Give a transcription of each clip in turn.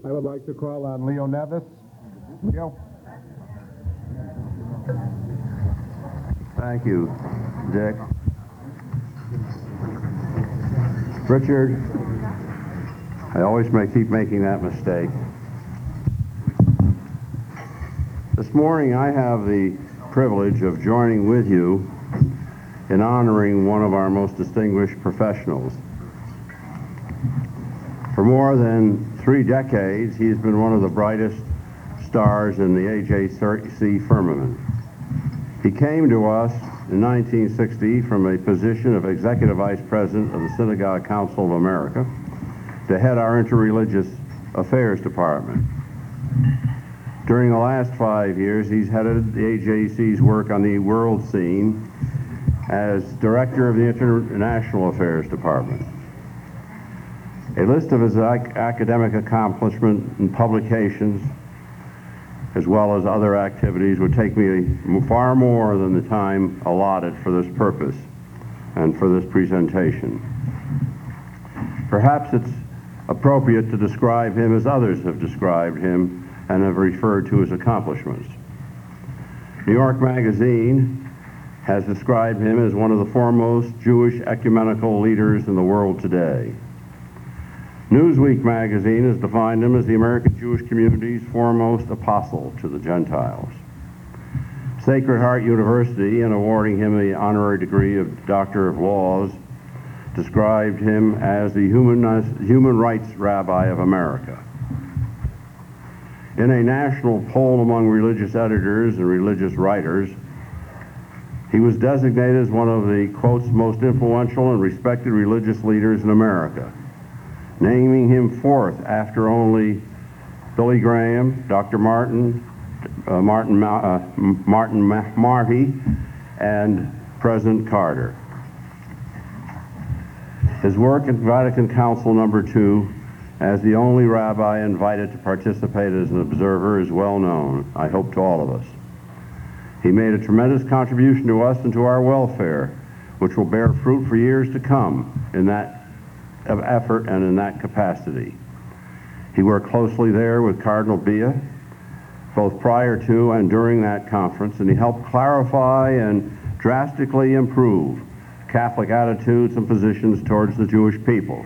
I would like to call on Leo Nevis. Leo. Thank you, Dick. Richard, I always keep making that mistake. This morning I have the privilege of joining with you in honoring one of our most distinguished professionals. For more than 3 decades, he has been one of the brightest stars in the AJC firmament. He came to us in 1960 from a position of Executive Vice President of the Synagogue Council of America to head our Interreligious Affairs Department. During the last 5 years, he's headed the AJC's work on the world scene as Director of the International Affairs Department. A list of his academic accomplishments and publications, as well as other activities, would take me far more than the time allotted for this purpose and for this presentation. Perhaps it's appropriate to describe him as others have described him and have referred to his accomplishments. New York Magazine has described him as one of the foremost Jewish ecumenical leaders in the world today. Newsweek magazine has defined him as the American Jewish community's foremost apostle to the Gentiles. Sacred Heart University, in awarding him the honorary degree of Doctor of Laws, described him as the human rights rabbi of America. In a national poll among religious editors and religious writers, he was designated as one of the, quotes, most influential and respected religious leaders in America, naming him fourth after only Billy Graham, Dr. Martin Marty, and President Carter. His work at Vatican Council II as the only rabbi invited to participate as an observer is well known, I hope, to all of us. He made a tremendous contribution to us and to our welfare, which will bear fruit for years to come in that of effort and in that capacity. He worked closely there with Cardinal Bia, both prior to and during that conference, and he helped clarify and drastically improve Catholic attitudes and positions towards the Jewish people.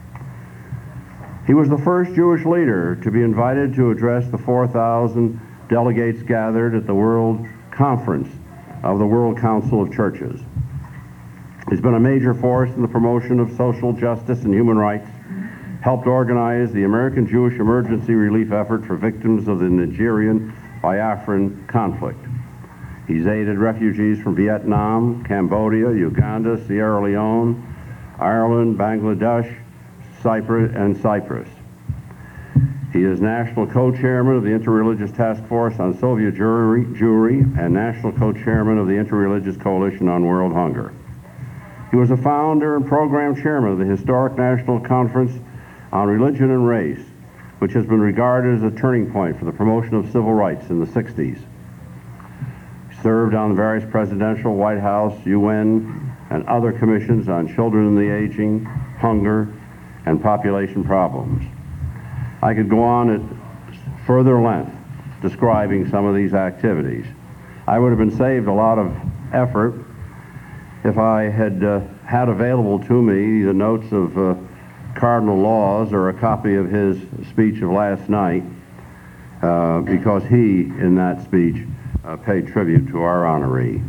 He was the first Jewish leader to be invited to address the 4,000 delegates gathered at the World Conference of the World Council of Churches. He's been a major force in the promotion of social justice and human rights, helped organize the American Jewish emergency relief effort for victims of the Nigerian-Biafran conflict. He's aided refugees from Vietnam, Cambodia, Uganda, Sierra Leone, Ireland, Bangladesh, Cyprus. He is national co-chairman of the Interreligious Task Force on Soviet Jewry and national co-chairman of the Interreligious Coalition on World Hunger. He was a founder and program chairman of the historic National Conference on Religion and Race, which has been regarded as a turning point for the promotion of civil rights in the 60s. He served on various presidential, White House, UN, and other commissions on children and the aging, hunger, and population problems. I could go on at further length describing some of these activities. I would have been saved a lot of effort if I had had available to me the notes of Cardinal Laws or a copy of his speech of last night, because he, in that speech, paid tribute to our honoree.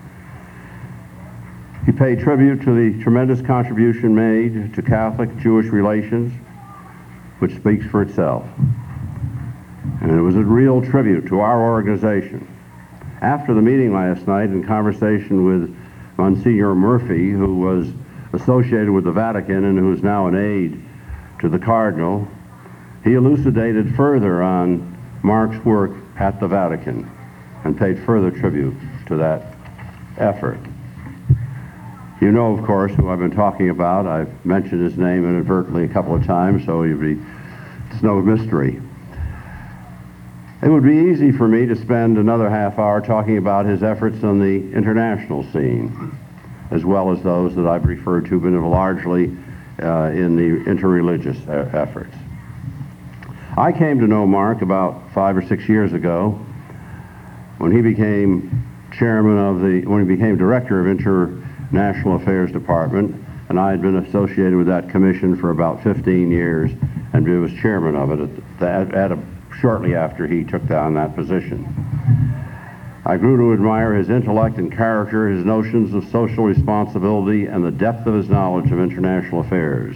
He paid tribute to the tremendous contribution made to Catholic-Jewish relations, which speaks for itself. And it was a real tribute to our organization. After the meeting last night, in conversation with Monsignor Murphy, who was associated with the Vatican and who is now an aide to the Cardinal, he elucidated further on Mark's work at the Vatican and paid further tribute to that effort. You know, of course, who I've been talking about. I've mentioned his name inadvertently a couple of times, so it's no mystery. It would be easy for me to spend another half hour talking about his efforts on the international scene, as well as those that I've referred to, but largely in the interreligious efforts. I came to know Mark about 5 or 6 years ago when he became director of International Affairs Department, and I had been associated with that commission for about 15 years and was chairman of it shortly after he took on that position. I grew to admire his intellect and character, his notions of social responsibility, and the depth of his knowledge of international affairs.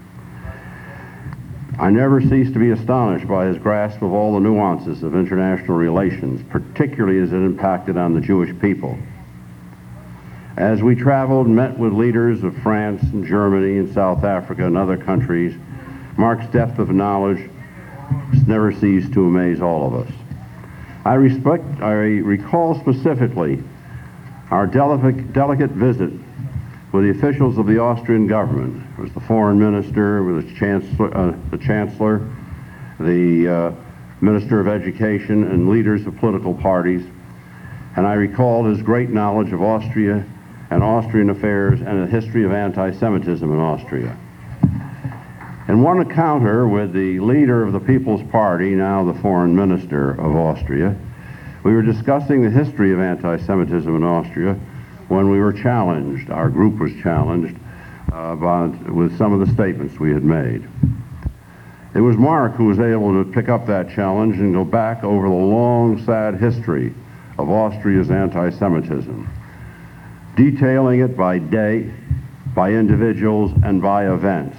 I never ceased to be astonished by his grasp of all the nuances of international relations, particularly as it impacted on the Jewish people. As we traveled and met with leaders of France and Germany and South Africa and other countries, Mark's depth of knowledge never ceased to amaze all of us. I recall specifically our delicate visit with the officials of the Austrian government. It was the foreign minister, with the chancellor, the minister of education, and leaders of political parties. And I recalled his great knowledge of Austria and Austrian affairs and the history of anti-Semitism in Austria. In one encounter with the leader of the People's Party, now the foreign minister of Austria, we were discussing the history of anti-Semitism in Austria when we were challenged, our group was challenged with some of the statements we had made. It was Mark who was able to pick up that challenge and go back over the long, sad history of Austria's anti-Semitism, detailing it by date, by individuals, and by events.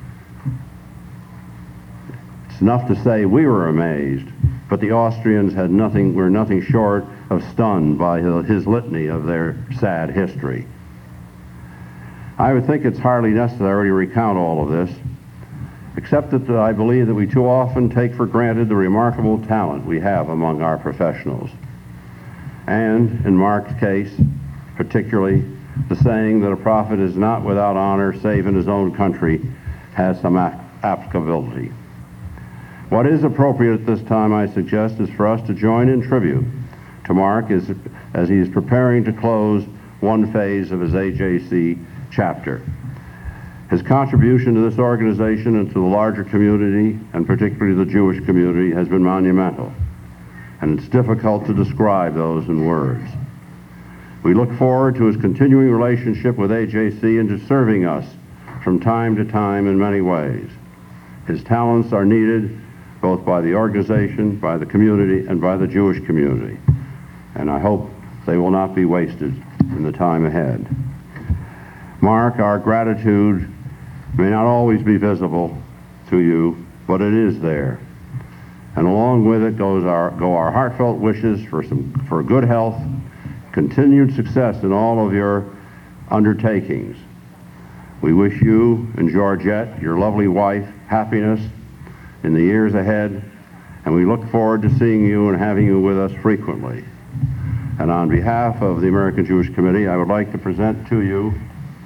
It's enough to say we were amazed, but the Austrians were nothing short of stunned by his litany of their sad history. I would think it's hardly necessary to recount all of this, except that I believe that we too often take for granted the remarkable talent we have among our professionals. And, in Mark's case, particularly, the saying that a prophet is not without honor save in his own country has some applicability. What is appropriate at this time, I suggest, is for us to join in tribute to Mark as he is preparing to close one phase of his AJC chapter. His contribution to this organization and to the larger community, and particularly the Jewish community, has been monumental, and it's difficult to describe those in words. We look forward to his continuing relationship with AJC and to serving us from time to time in many ways. His talents are needed both by the organization, by the community, and by the Jewish community, and I hope they will not be wasted in the time ahead. Mark, our gratitude may not always be visible to you, but it is there. And along with it go our heartfelt wishes for good health, continued success in all of your undertakings. We wish you and Georgette, your lovely wife, happiness in the years ahead, and we look forward to seeing you and having you with us frequently. And on behalf of the American Jewish Committee, I would like to present to you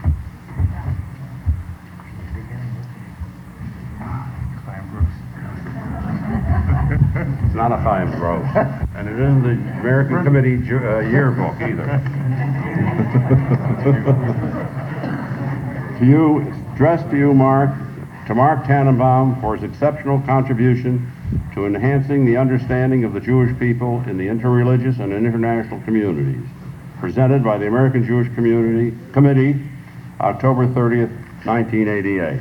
It's not a Chaim Gross, and it isn't the American Committee yearbook either. To you, it's addressed to you, Mark, to Mark Tannenbaum for his exceptional contribution to enhancing the understanding of the Jewish people in the interreligious and international communities. Presented by the American Jewish Committee, October 30th, 1988.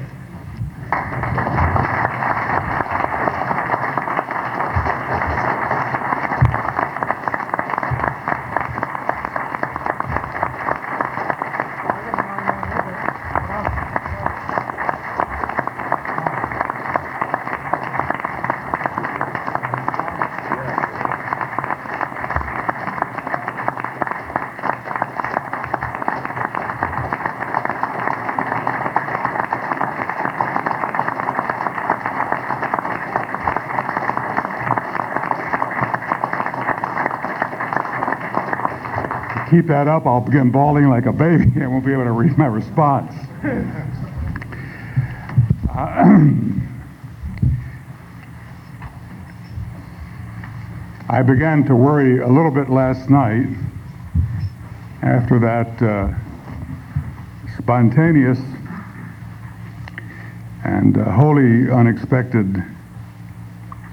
Keep that up, I'll begin bawling like a baby. I won't be able to read my response. I began to worry a little bit last night after that spontaneous and wholly unexpected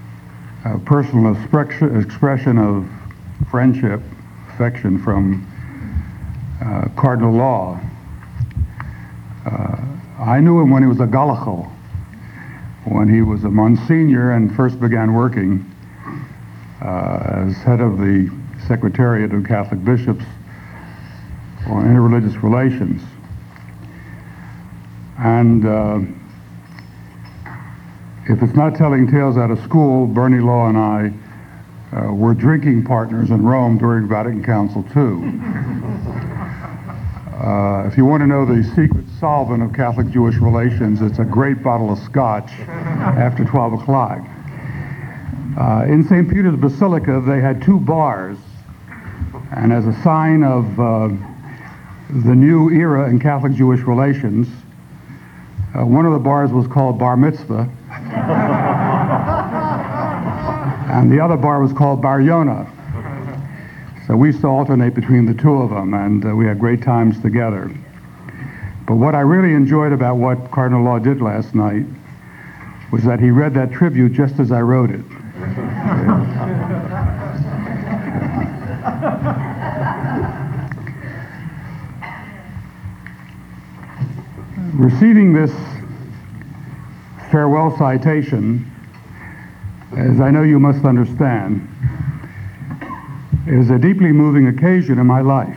a personal expression of friendship, affection from Cardinal Law. I knew him when he was a galachal, when he was a Monsignor and first began working as head of the Secretariat of Catholic Bishops on interreligious relations. And if it's not telling tales out of school, Bernie Law and I were drinking partners in Rome during Vatican Council II. If you want to know the secret solvent of Catholic-Jewish relations, it's a great bottle of scotch after 12 o'clock. In St. Peter's Basilica, they had 2 bars, and as a sign of the new era in Catholic-Jewish relations, one of the bars was called Bar Mitzvah, and the other bar was called Bar Yonah. So we used to alternate between the 2 of them, and we had great times together. But what I really enjoyed about what Cardinal Law did last night was that he read that tribute just as I wrote it. Receiving this farewell citation, as I know you must understand, is a deeply moving occasion in my life.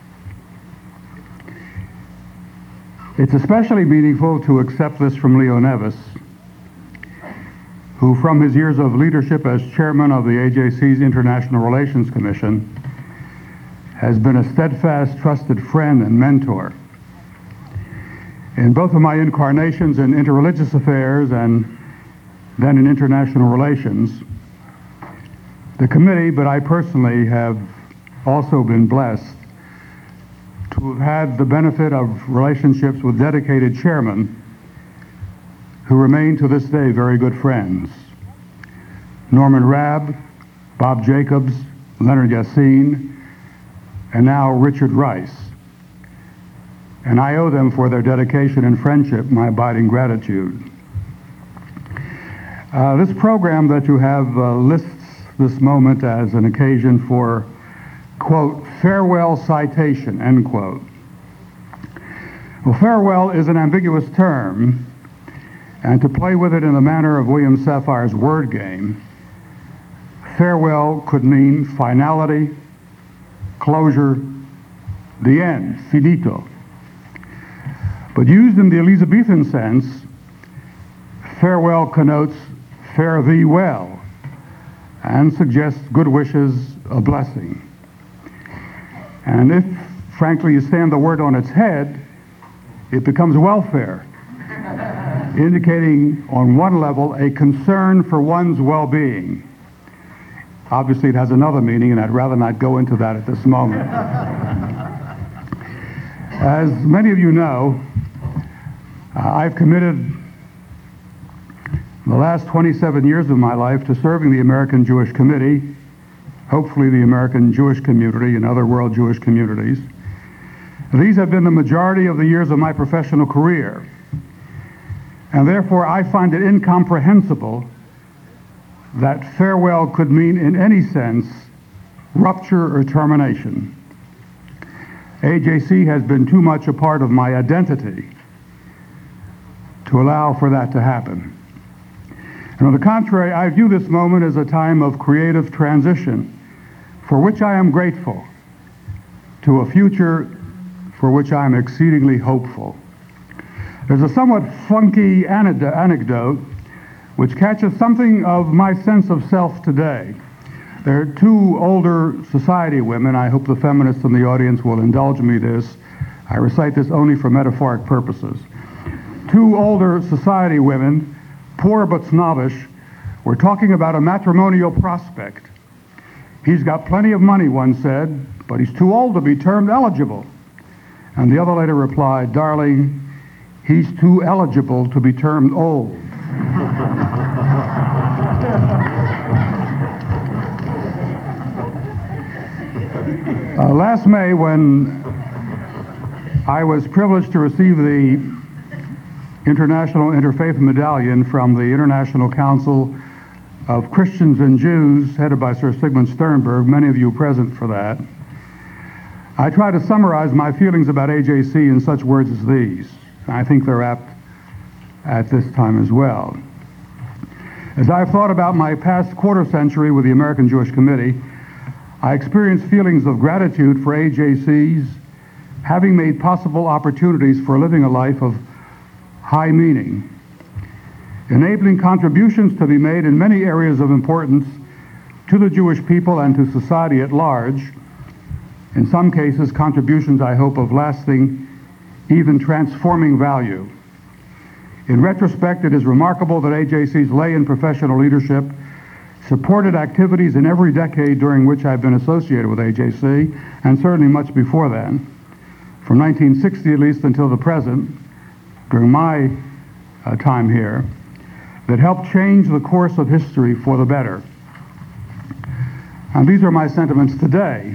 It's especially meaningful to accept this from Leo Nevis, who from his years of leadership as chairman of the AJC's International Relations Commission has been a steadfast, trusted friend and mentor. In both of my incarnations in interreligious affairs and then in international relations, the committee, but I personally have also been blessed to have had the benefit of relationships with dedicated chairmen who remain to this day very good friends. Norman Rabb, Bob Jacobs, Leonard Yassin, and now Richard Rice. And I owe them for their dedication and friendship my abiding gratitude. This program that you have lists this moment as an occasion for, quote, farewell citation, end quote. Well, farewell is an ambiguous term, and to play with it in the manner of William Sapphire's word game, farewell could mean finality, closure, the end, finito. But used in the Elizabethan sense, farewell connotes fare thee well, and suggests good wishes, a blessing. And if, frankly, you stand the word on its head, it becomes welfare, indicating on one level a concern for one's well-being. Obviously, it has another meaning, and I'd rather not go into that at this moment. As many of you know, I've committed the last 27 years of my life to serving the American Jewish Committee, hopefully the American Jewish community and other world Jewish communities. These have been the majority of the years of my professional career, and therefore I find it incomprehensible that farewell could mean in any sense rupture or termination. AJC has been too much a part of my identity to allow for that to happen. And on the contrary, I view this moment as a time of creative transition, for which I am grateful, to a future for which I am exceedingly hopeful. There's a somewhat funky anecdote which catches something of my sense of self today. There are 2 older society women. I hope the feminists in the audience will indulge me this. I recite this only for metaphoric purposes. 2 older society women, poor but snobbish, were talking about a matrimonial prospect. He's got plenty of money, one said, but he's too old to be termed eligible. And the other later replied, darling, he's too eligible to be termed old. Last May, when I was privileged to receive the International Interfaith Medallion from the International Council of Christians and Jews, headed by Sir Sigmund Sternberg, many of you present for that. I try to summarize my feelings about AJC in such words as these. I think they're apt at this time as well. As I've thought about my past quarter century with the American Jewish Committee, I experience feelings of gratitude for AJC's having made possible opportunities for living a life of high meaning, enabling contributions to be made in many areas of importance to the Jewish people and to society at large, in some cases contributions, I hope, of lasting, even transforming value. In retrospect, it is remarkable that AJC's lay and professional leadership supported activities in every decade during which I've been associated with AJC, and certainly much before then, from 1960 at least until the present, during my time here, that helped change the course of history for the better. And these are my sentiments today.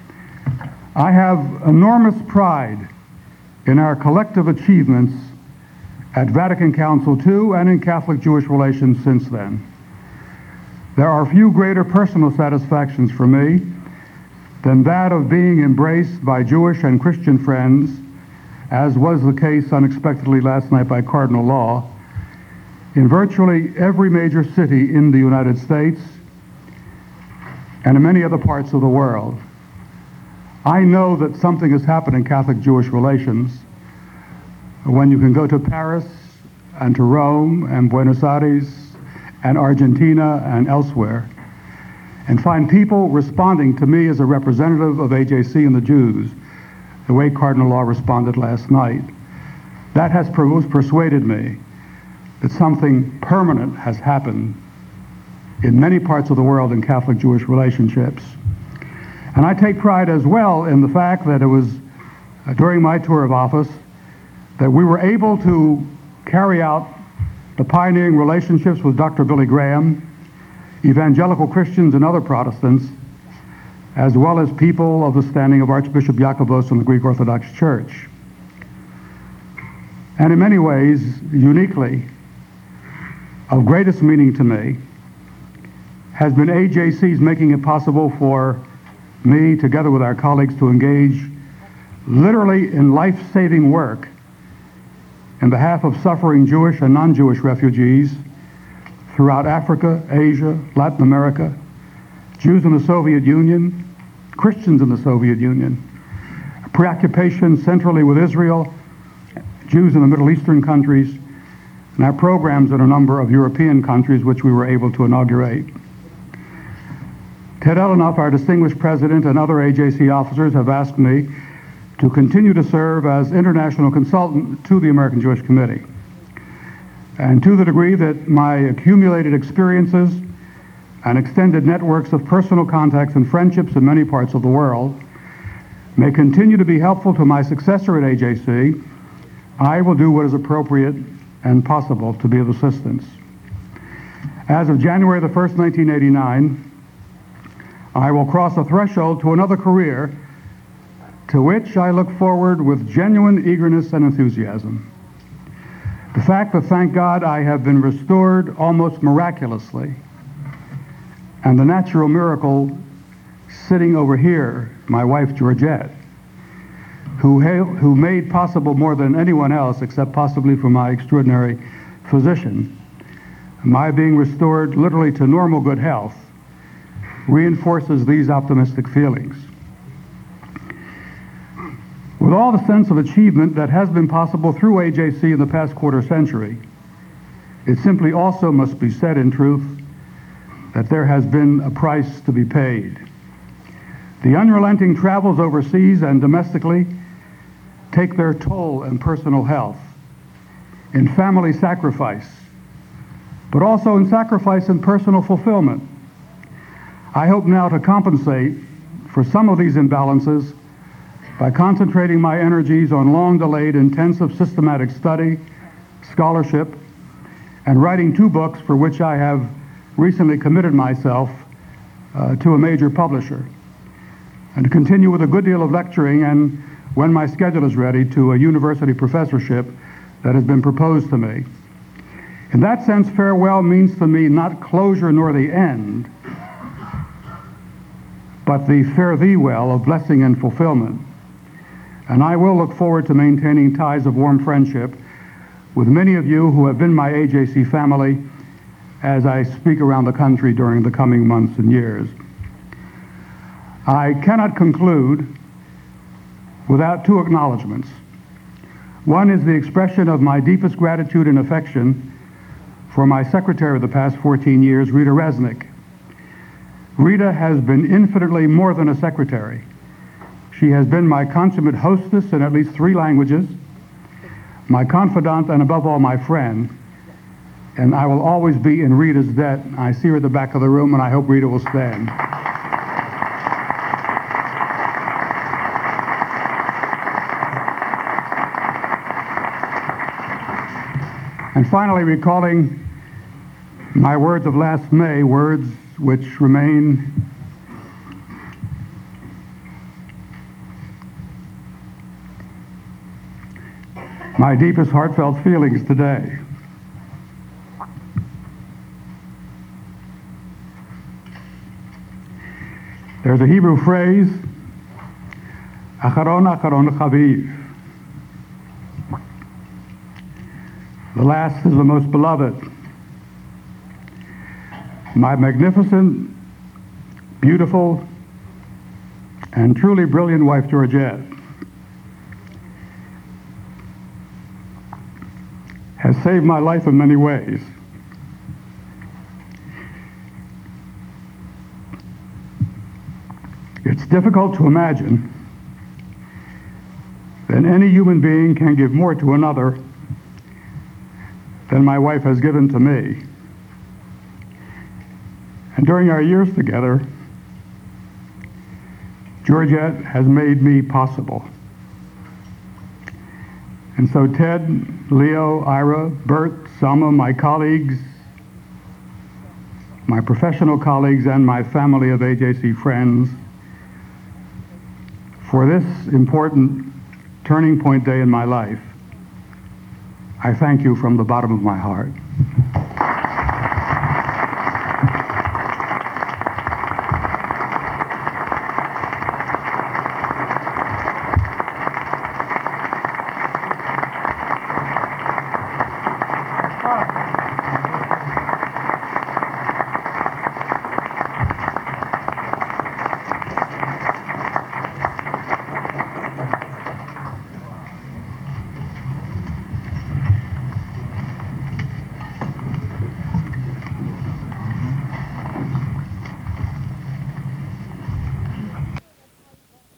I have enormous pride in our collective achievements at Vatican Council II and in Catholic-Jewish relations since then. There are few greater personal satisfactions for me than that of being embraced by Jewish and Christian friends, as was the case unexpectedly last night by Cardinal Law, in virtually every major city in the United States and in many other parts of the world. I know that something has happened in Catholic-Jewish relations when you can go to Paris and to Rome and Buenos Aires and Argentina and elsewhere and find people responding to me as a representative of AJC and the Jews the way Cardinal Law responded last night. That has persuaded me that something permanent has happened in many parts of the world in Catholic-Jewish relationships. And I take pride as well in the fact that it was during my tour of office that we were able to carry out the pioneering relationships with Dr. Billy Graham, evangelical Christians and other Protestants, as well as people of the standing of Archbishop Iakobos and the Greek Orthodox Church. And in many ways, uniquely, of greatest meaning to me, has been AJC's making it possible for me, together with our colleagues, to engage literally in life-saving work in behalf of suffering Jewish and non-Jewish refugees throughout Africa, Asia, Latin America, Jews in the Soviet Union, Christians in the Soviet Union, preoccupation centrally with Israel, Jews in the Middle Eastern countries, and our programs in a number of European countries which we were able to inaugurate. Ted Elenoff, our distinguished president, and other AJC officers have asked me to continue to serve as international consultant to the American Jewish Committee. And to the degree that my accumulated experiences and extended networks of personal contacts and friendships in many parts of the world may continue to be helpful to my successor at AJC, I will do what is appropriate and possible to be of assistance. As of January the 1st, 1989, I will cross a threshold to another career to which I look forward with genuine eagerness and enthusiasm. The fact that, thank God, I have been restored almost miraculously, and the natural miracle sitting over here, my wife Georgette, who made possible more than anyone else, except possibly for my extraordinary physician, my being restored literally to normal good health, reinforces these optimistic feelings. With all the sense of achievement that has been possible through AJC in the past quarter century, it simply also must be said in truth that there has been a price to be paid. The unrelenting travels overseas and domestically take their toll in personal health, in family sacrifice, but also in sacrifice and personal fulfillment. I hope now to compensate for some of these imbalances by concentrating my energies on long-delayed, intensive systematic study, scholarship, and writing 2 books for which I have recently committed myself to a major publisher, and to continue with a good deal of lecturing and, when my schedule is ready, to a university professorship that has been proposed to me. In that sense, farewell means to me not closure nor the end, but the fare thee well of blessing and fulfillment. And I will look forward to maintaining ties of warm friendship with many of you who have been my AJC family as I speak around the country during the coming months and years. I cannot conclude without two acknowledgments. One is the expression of my deepest gratitude and affection for my secretary of the past 14 years, Rita Resnick. Rita has been infinitely more than a secretary. She has been my consummate hostess in at least 3 languages, my confidant, and above all, my friend. And I will always be in Rita's debt. I see her at the back of the room, and I hope Rita will stand. And finally, recalling my words of last May, words which remain my deepest heartfelt feelings today. There's a Hebrew phrase, Acharon Acharon Chaviv. The last is the most beloved. My magnificent, beautiful, and truly brilliant wife, Georgette, has saved my life in many ways. It's difficult to imagine that any human being can give more to another than my wife has given to me. And during our years together, Georgette has made me possible. And so Ted, Leo, Ira, Bert, Selma, my colleagues, my professional colleagues, and my family of AJC friends, for this important turning point day in my life, I thank you from the bottom of my heart.